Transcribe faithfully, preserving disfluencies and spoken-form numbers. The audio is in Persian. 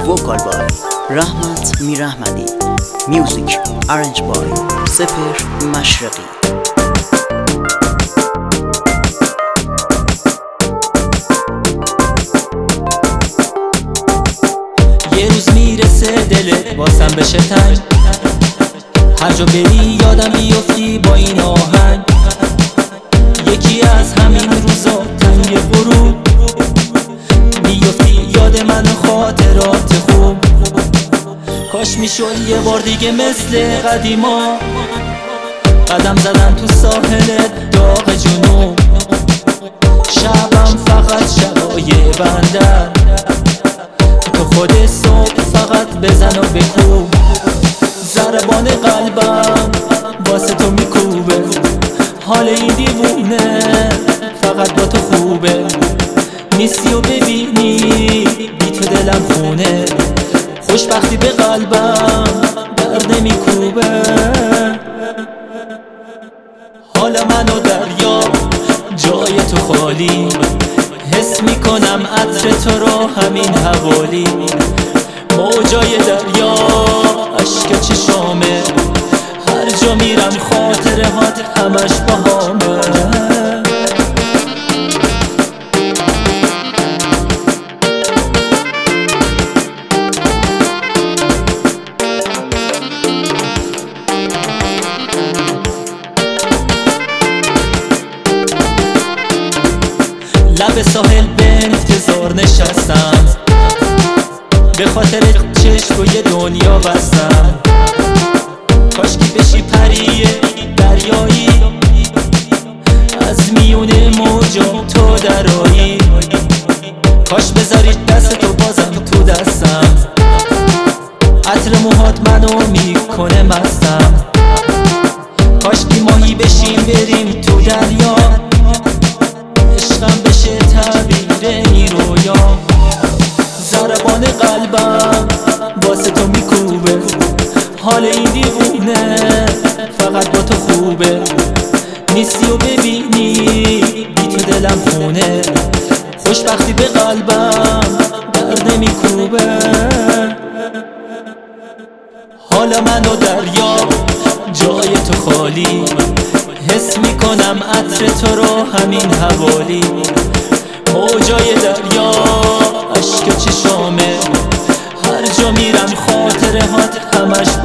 vocal by Rahmat Mirahmadi, music arranged by Sefer Mashriqi. یه روز میرسه دلت واسم بشه تنگ، هر جا بری یادم بیفتی با این آهنگ. یکی از همین روزا تنگ غروب میفتی یاد من و خاطرات خوب. کاش میشد یه بار دیگه مثل قدیما قدم زدن تو ساحل داغ جنوب. شبم فقط شبای بندر، تو خود صبح فقط بزن و بکوب. ضربان قلبم واسه تو میکوبه، حال این دیوونه فقط با تو خوبه. نیستی و ببینی بی تو دلم خونه، خوشبختی به قلبم درد نمیکوبه. حال من و دریا جای تو خالی، حس میکنم عطر تو رو همین حوالی. موجای دریا عشق چشامه، هر جا میرم خاطره هات همش باهامه. لب ساحل به انتظار نشستم، به خاطر چشم و یه دنیا بستم. کاش که بشی پری دریایی، از میونه موجا تو درایی. کاش بذاری دست تو بازم تو دستم، عطر موهات منو میکنه مستم. کاش که ماهی بشیم بریم تو دریا، عشقم بشه تعبیر این رویا. ضربان قلبم واسه تو میکوبه، حال این دیوونه فقط با تو خوبه. نیستی و ببینی بی تو دلم خونه، خوشبختی به قلبم درد نمیکوبه. حال من و دریا جای تو خالی، حس میکنم عطر تو رو همین حوالی. موجای دریا عشق چشامه، هر جا میرم خاطره هات همش